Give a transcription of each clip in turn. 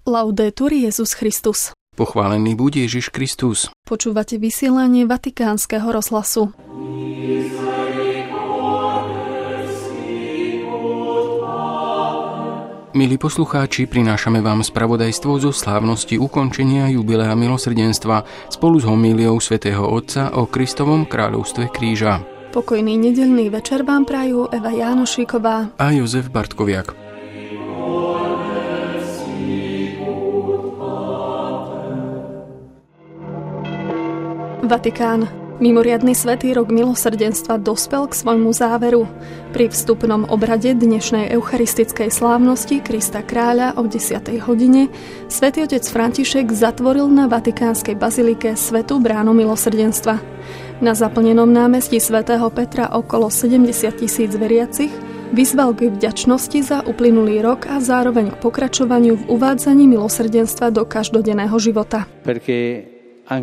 Laudetur Jesus Christus. Pochválený buď Ježiš Kristus. Počúvate vysielanie Vatikánskeho rozhlasu. Milí poslucháči, prinášame vám spravodajstvo zo slávnosti ukončenia jubilea milosrdenstva spolu s homíliou svätého Otca o Kristovom kráľovstve kríža. Pokojný nedeľný večer vám prajú Eva Jánošíková a Jozef Bartkoviak. Vatikán. Mimoriadny svätý rok milosrdenstva dospel k svojmu záveru. Pri vstupnom obrade dnešnej eucharistickej slávnosti Krista kráľa o 10. hodine svätý otec František zatvoril na vatikánskej bazilike svätú bránu milosrdenstva. Na zaplnenom námestí svätého Petra okolo 70 000 veriacich vyzval k vďačnosti za uplynulý rok a zároveň k pokračovaniu v uvádzaní milosrdenstva do každodenného života. Aj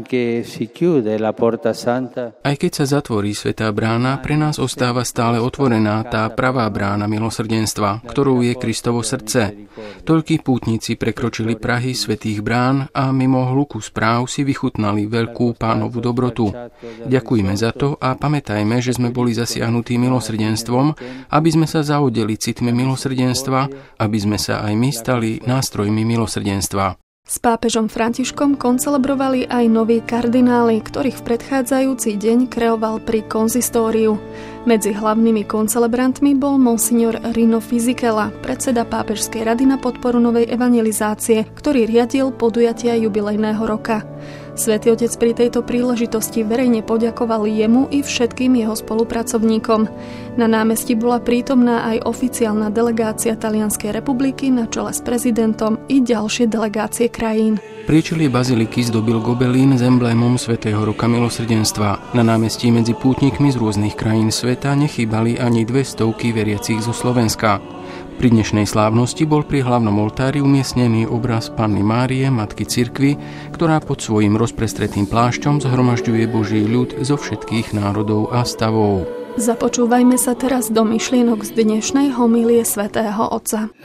keď sa zatvorí svätá brána, pre nás ostáva stále otvorená tá pravá brána milosrdenstva, ktorou je Kristovo srdce. Toľkí pútnici prekročili prahy svätých brán a mimo hluku správ si vychutnali veľkú Pánovu dobrotu. Ďakujme za to a pamätajme, že sme boli zasiahnutí milosrdenstvom, aby sme sa zaodeli citmi milosrdenstva, aby sme sa aj my stali nástrojmi milosrdenstva. S pápežom Františkom koncelebrovali aj noví kardináli, ktorých v predchádzajúci deň kreoval pri konzistóriu. Medzi hlavnými koncelebrantmi bol monsignor Rino Fisichella, predseda Pápežskej rady na podporu novej evangelizácie, ktorý riadil podujatia jubilejného roka. Svätý otec pri tejto príležitosti verejne poďakoval jemu i všetkým jeho spolupracovníkom. Na námestí bola prítomná aj oficiálna delegácia Talianskej republiky na čele s prezidentom i ďalšie delegácie krajín. Priečelie baziliky zdobil gobelín s emblémom svätého roka milosrdenstva. Na námestí medzi pútnikmi z rôznych krajín sveta nechýbali ani 200 veriacich zo Slovenska. Pri dnešnej slávnosti bol pri hlavnom oltári umiestnený obraz Panny Márie, matky cirkvi, ktorá pod svojím rozprestretým plášťom zhromažďuje Boží ľud zo všetkých národov a stavov. Započúvajme sa teraz do myšlienok z dnešnej homílie svätého Otca.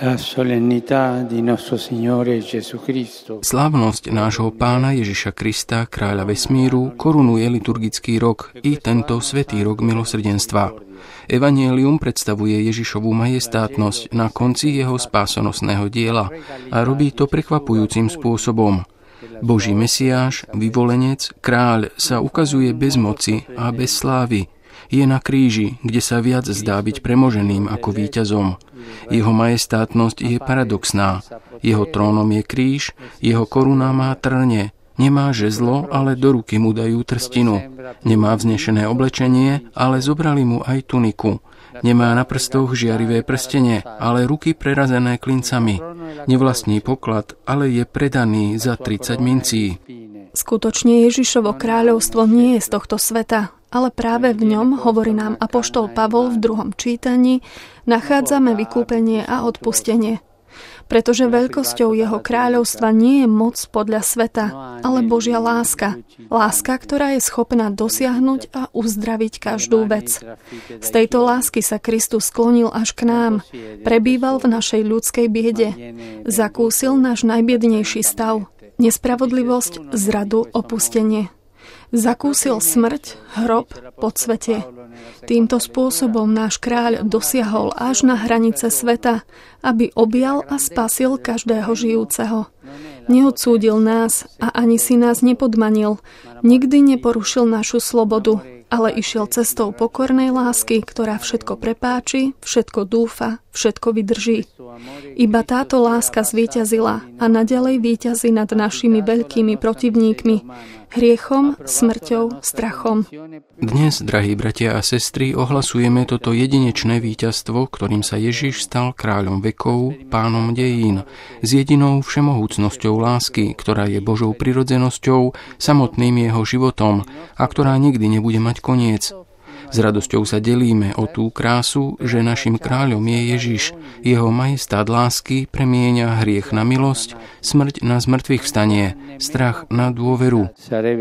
Slávnosť nášho Pána Ježiša Krista, kráľa vesmíru, korunuje liturgický rok i tento svätý rok milosrdenstva. Evanjelium predstavuje Ježišovú majestátnosť na konci jeho spásonosného diela a robí to prekvapujúcim spôsobom. Boží Mesiáš, vyvolenec, kráľ sa ukazuje bez moci a bez slávy. Je na kríži, kde sa viac zdá byť premoženým ako víťazom. Jeho majestátnosť je paradoxná. Jeho trónom je kríž, jeho koruna má trne. Nemá žezlo, ale do ruky mu dajú trstinu. Nemá vznešené oblečenie, ale zobrali mu aj tuniku. Nemá na prstoch žiarivé prstene, ale ruky prerazené klincami. Nevlastní poklad, ale je predaný za 30 mincí. Skutočne Ježišovo kráľovstvo nie je z tohto sveta, ale práve v ňom, hovorí nám apoštol Pavol v 2. čítaní, nachádzame vykúpenie a odpustenie. Pretože veľkosťou jeho kráľovstva nie je moc podľa sveta, ale Božia láska. Láska, ktorá je schopná dosiahnuť a uzdraviť každú vec. Z tejto lásky sa Kristus sklonil až k nám, prebýval v našej ľudskej biede, zakúsil náš najbiednejší stav, nespravodlivosť, zradu, opustenie. Zakúsil smrť, hrob, podsvetie. Týmto spôsobom náš kráľ dosiahol až na hranice sveta, aby objal a spasil každého žijúceho. Neodsúdil nás a ani si nás nepodmanil, nikdy neporušil našu slobodu, ale išiel cestou pokornej lásky, ktorá všetko prepáči, všetko dúfa, všetko vydrží. Iba táto láska zvíťazila a naďalej víťazí nad našimi veľkými protivníkmi, hriechom, smrťou, strachom. Dnes, drahí bratia a sestry, ohlasujeme toto jedinečné víťazstvo, ktorým sa Ježiš stal kráľom vekov, pánom dejín, s jedinou všemohúcnosťou lásky, ktorá je Božou prirodzenosťou, samotným jeho životom a ktorá nikdy nebude mať koniec. S radosťou sa delíme o tú krásu, že našim kráľom je Ježiš. Jeho majestát lásky premieňa hriech na milosť, smrť na zmŕtvychvstanie, strach na dôveru.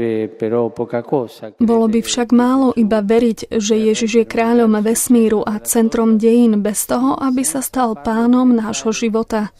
Bolo by však málo iba veriť, že Ježiš je kráľom vesmíru a centrom dejín bez toho, aby sa stal pánom nášho života.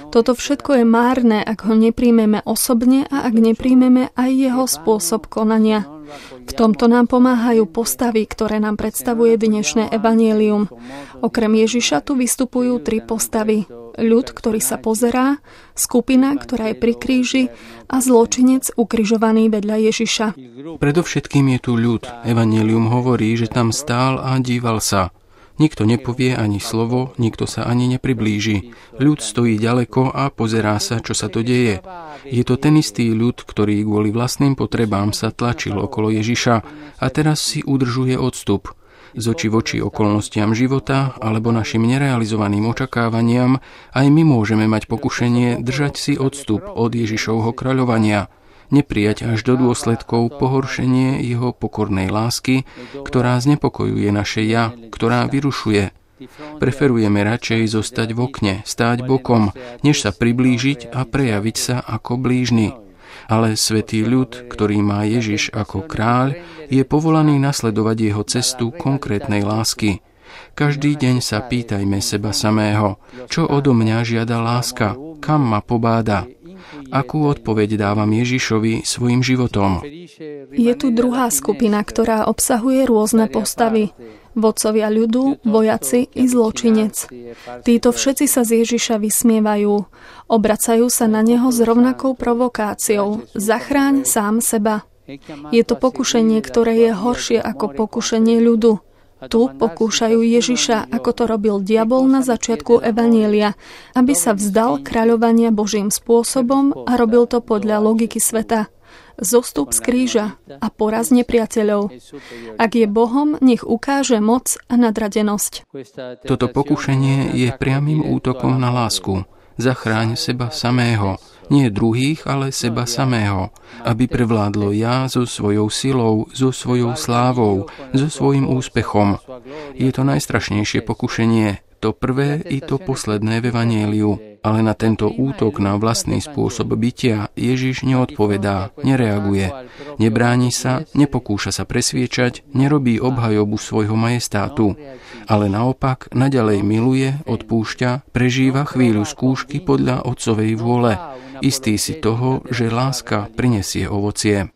Toto všetko je márne, ak ho nepríjmeme osobne a ak nepríjmeme aj jeho spôsob konania. V tomto nám pomáhajú postavy, ktoré nám predstavuje dnešné evanjelium. Okrem Ježiša tu vystupujú 3 postavy. Ľud, ktorý sa pozerá, skupina, ktorá je pri kríži a zločinec ukrižovaný vedľa Ježiša. Predovšetkým je tu ľud. Evanjelium hovorí, že tam stál a díval sa. Nikto nepovie ani slovo, nikto sa ani nepriblíži. Ľud stojí ďaleko a pozerá sa, čo sa to deje. Je to ten istý ľud, ktorý kvôli vlastným potrebám sa tlačil okolo Ježiša a teraz si udržuje odstup. Z očí v oči okolnostiam života alebo našim nerealizovaným očakávaniam aj my môžeme mať pokušenie držať si odstup od Ježišovho kráľovania, neprijať až do dôsledkov pohoršenie jeho pokornej lásky, ktorá znepokojuje naše ja, ktorá vyrušuje. Preferujeme radšej zostať v okne, stáť bokom, než sa priblížiť a prejaviť sa ako blížny. Ale svätý ľud, ktorý má Ježiš ako kráľ, je povolaný nasledovať jeho cestu konkrétnej lásky. Každý deň sa pýtajme seba samého, čo odo mňa žiada láska, kam ma pobáda. Akú odpoveď dávam Ježišovi svojim životom? Je tu druhá skupina, ktorá obsahuje rôzne postavy. Vodcovia ľudu, vojaci i zločinec. Títo všetci sa z Ježiša vysmievajú. Obracajú sa na neho s rovnakou provokáciou. Zachráň sám seba. Je to pokušenie, ktoré je horšie ako pokušenie ľudu. Tu pokúšajú Ježiša, ako to robil diabol na začiatku evanjelia, aby sa vzdal kráľovania Božím spôsobom a robil to podľa logiky sveta. Zostup z kríža a poraz nepriateľov. Ak je Bohom, nech ukáže moc a nadradenosť. Toto pokušenie je priamym útokom na lásku. Zachráň seba samého. Nie druhých, ale seba samého. Aby prevládlo ja so svojou silou, so svojou slávou, so svojím úspechom. Je to najstrašnejšie pokušenie. To prvé i to posledné v evanjeliu. Ale na tento útok na vlastný spôsob bytia Ježiš neodpovedá, nereaguje. Nebráni sa, nepokúša sa presviečať, nerobí obhajobu svojho majestátu. Ale naopak naďalej miluje, odpúšťa, prežíva chvíľu skúšky podľa Otcovej vôle. Istý si toho, že láska prinesie ovocie.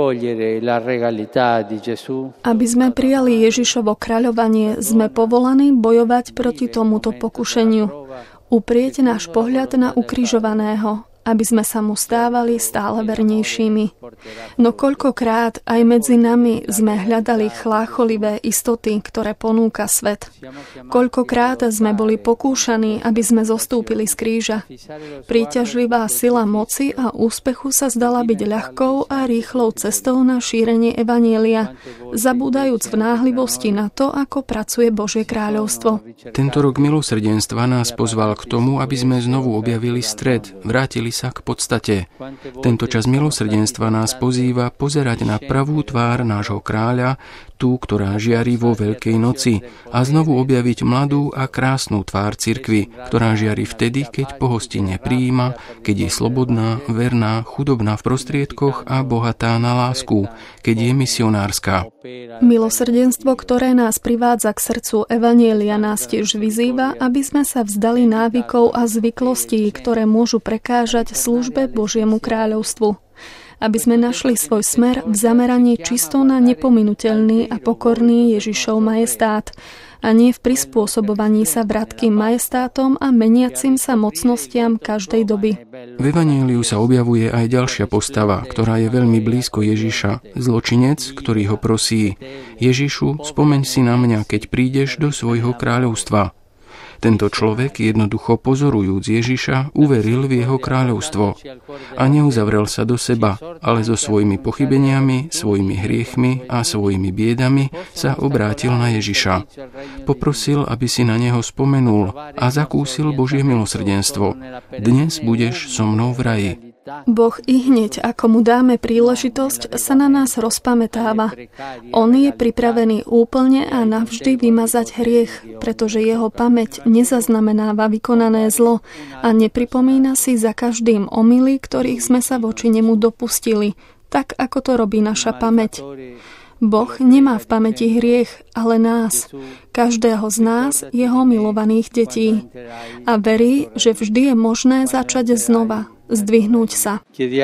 Aby sme prijali Ježišovo kráľovanie, sme povolaní bojovať proti tomuto pokušeniu. Uprieť náš pohľad na ukrižovaného, aby sme sa mu stávali stále vernejšími. No koľkokrát aj medzi nami sme hľadali chlácholivé istoty, ktoré ponúka svet. Koľkokrát sme boli pokúšaní, aby sme zostúpili z kríža. Príťažlivá sila moci a úspechu sa zdala byť ľahkou a rýchlou cestou na šírenie evanjelia, zabúdajúc v náhlivosti na to, ako pracuje Božie kráľovstvo. Tento rok milosrdenstva nás pozval k tomu, aby sme znovu objavili stred, vrátili sa k podstate. Tento čas milosrdenstva nás pozýva pozerať na pravú tvár nášho kráľa, tú, ktorá žiari vo Veľkej noci, a znovu objaviť mladú a krásnu tvár cirkvi, ktorá žiari vtedy, keď pohostinne prijíma, keď je slobodná, verná, chudobná v prostriedkoch a bohatá na lásku, keď je misionárska. Milosrdenstvo, ktoré nás privádza k srdcu evanjelia, nás tiež vyzýva, aby sme sa vzdali návykov a zvyklostí, ktoré môžu prekážať službe Božiemu kráľovstvu. Aby sme našli svoj smer v zameraní čisto na nepominuteľný a pokorný Ježišov majestát a nie v prispôsobovaní sa vratkým majestátom a meniacim sa mocnostiam každej doby. V evanjeliu sa objavuje aj ďalšia postava, ktorá je veľmi blízko Ježiša, zločinec, ktorý ho prosí: Ježišu, spomeň si na mňa, keď prídeš do svojho kráľovstva. Tento človek, jednoducho pozorujúc Ježiša, uveril v jeho kráľovstvo a neuzavrel sa do seba, ale so svojimi pochybeniami, svojimi hriechmi a svojimi biedami sa obrátil na Ježiša. Poprosil, aby si na neho spomenul a zakúsil Božie milosrdenstvo. Dnes budeš so mnou v raji. Boh ihneď, ako mu dáme príležitosť, sa na nás rozpamätáva. On je pripravený úplne a navždy vymazať hriech, pretože jeho pamäť nezaznamenáva vykonané zlo a nepripomína si za každým omyly, ktorých sme sa voči nemu dopustili, tak ako to robí naša pamäť. Boh nemá v pamäti hriech, ale nás, každého z nás, jeho milovaných detí. A verí, že vždy je možné začať znova, zdvihnúť sa.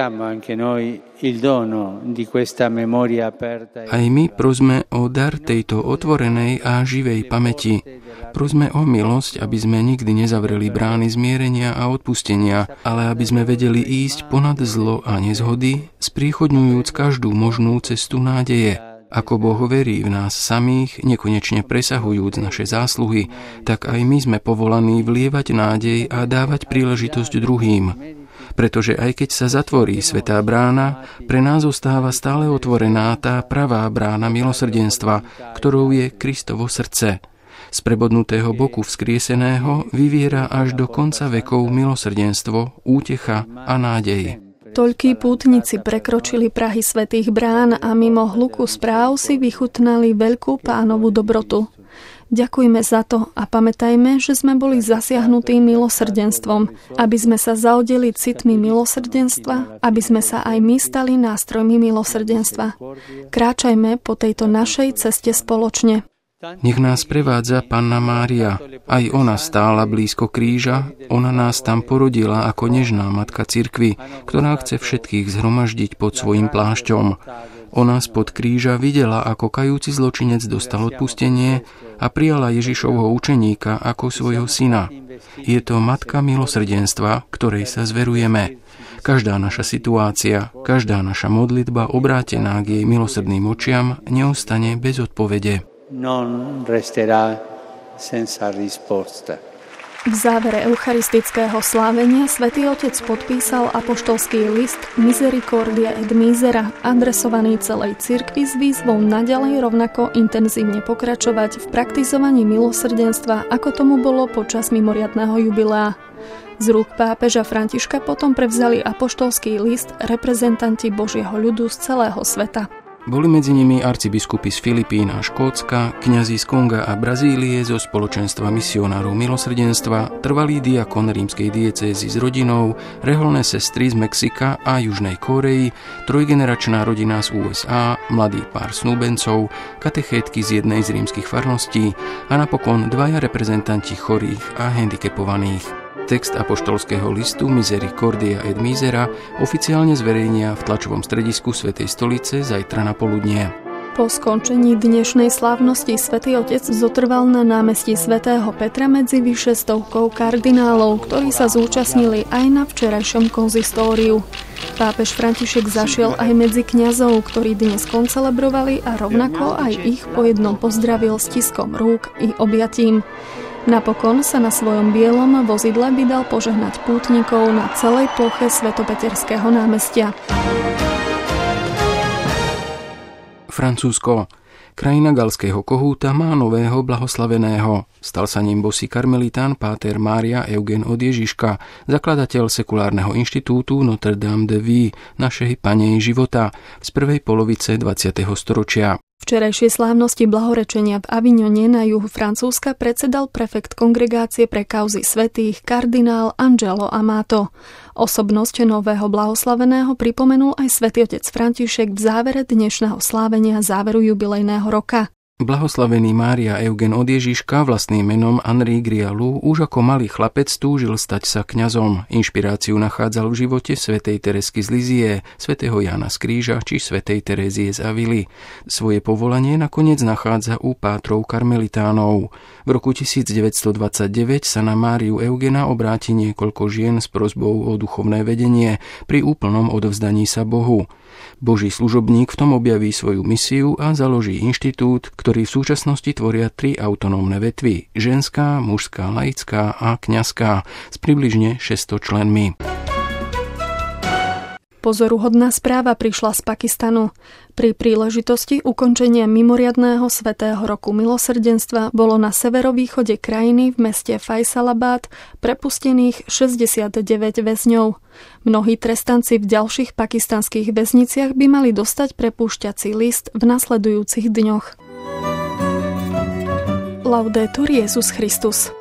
Aj my prosme o dar tejto otvorenej a živej pamäti. Prosme o milosť, aby sme nikdy nezavreli brány zmierenia a odpustenia, ale aby sme vedeli ísť ponad zlo a nezhody, spríchodňujúc každú možnú cestu nádeje. Ako Boh verí v nás samých, nekonečne presahujúc naše zásluhy, tak aj my sme povolaní vlievať nádej a dávať príležitosť druhým. Pretože aj keď sa zatvorí svätá brána, pre nás ostáva stále otvorená tá pravá brána milosrdenstva, ktorou je Kristovo srdce. Z prebodnutého boku vzkrieseného vyviera až do konca vekov milosrdenstvo, útecha a nádej. Toľkí pútnici prekročili prahy svätých brán a mimo hluku správ si vychutnali veľkú Pánovu dobrotu. Ďakujme za to a pamätajme, že sme boli zasiahnutí milosrdenstvom, aby sme sa zaodeli citmi milosrdenstva, aby sme sa aj my stali nástrojmi milosrdenstva. Kráčajme po tejto našej ceste spoločne. Nech nás prevádza Panna Mária. Aj ona stála blízko kríža, ona nás tam porodila ako nežná matka cirkvi, ktorá chce všetkých zhromaždiť pod svojím plášťom. Ona spod kríža videla, ako kajúci zločinec dostal odpustenie a prijala Ježišovho učeníka ako svojho syna. Je to matka milosrdenstva, ktorej sa zverujeme. Každá naša situácia, každá naša modlitba obrátená k jej milosrdným očiam neostane bez odpovede. V závere eucharistického slávenia Svätý Otec podpísal apoštolský list Misericordia et Misera, adresovaný celej cirkvi s výzvou naďalej rovnako intenzívne pokračovať v praktizovaní milosrdenstva, ako tomu bolo počas mimoriadneho jubilea. Z rúk pápeža Františka potom prevzali apoštolský list reprezentanti Božieho ľudu z celého sveta. Boli medzi nimi arcibiskupy z Filipín a Škótska, kňazi z Konga a Brazílie zo spoločenstva misionárov milosrdenstva, trvalý diakon rímskej diecézy s rodinou, reholné sestry z Mexika a Južnej Kórei, trojgeneračná rodina z USA, mladý pár snúbencov, katechétky z jednej z rímskych farností a napokon dvaja reprezentanti chorých a handicapovaných. Text apoštolského listu Misericordia et Misera oficiálne zverejnia v tlačovom stredisku Svätej stolice zajtra na poludnie. Po skončení dnešnej slávnosti Svätý Otec zotrval na námestí svätého Petra medzi vyše 100 kardinálov, ktorí sa zúčastnili aj na včerajšom konzistóriu. Pápež František zašiel aj medzi kňazov, ktorí dnes koncelebrovali a rovnako aj ich po jednom pozdravil stiskom rúk i objatím. Napokon sa na svojom bielom vozidle vydal požehnať pútnikov na celej ploche Svetopeterského námestia. Francúzsko. Krajina galského kohúta má nového blahoslaveného. Stal sa ním bosý karmelitán páter Mária Eugen od Ježiška, zakladateľ sekulárneho inštitútu Notre Dame de Vie, našej Panej života, z prvej polovice 20. storočia. Včerajšej slávnosti blahorečenia v Avignone na juhu Francúzska predsedal prefekt kongregácie pre kauzy svätých kardinál Angelo Amato. Osobnosť nového blahoslaveného pripomenul aj Svätý Otec František v závere dnešného slávenia záveru jubilejného roka. Blahoslavený Mária Eugen od Ježiška, vlastným menom Henri Grialou, už ako malý chlapec túžil stať sa kňazom. Inšpiráciu nachádzal v živote svätej Teresky z Lizie, svätého Jána z Kríža či svätej Terézie z Avily. Svoje povolanie nakoniec nachádza u pátrov karmelitánov. V roku 1929 sa na Máriu Eugena obráti niekoľko žien s prosbou o duchovné vedenie pri úplnom odovzdaní sa Bohu. Boží služobník v tom objaví svoju misiu a založí inštitút, ktorý v súčasnosti tvoria 3 autonómne vetvy: ženská, mužská, laická a kňazská s približne 600 členmi. Pozoruhodná správa prišla z Pakistanu. Pri príležitosti ukončenia mimoriadneho svätého roku milosrdenstva bolo na severovýchode krajiny v meste Faisalabad prepustených 69 väzňov. Mnohí trestanci v ďalších pakistanských väzniciach by mali dostať prepúšťací list v nasledujúcich dňoch. Laudetur Jesus Christus.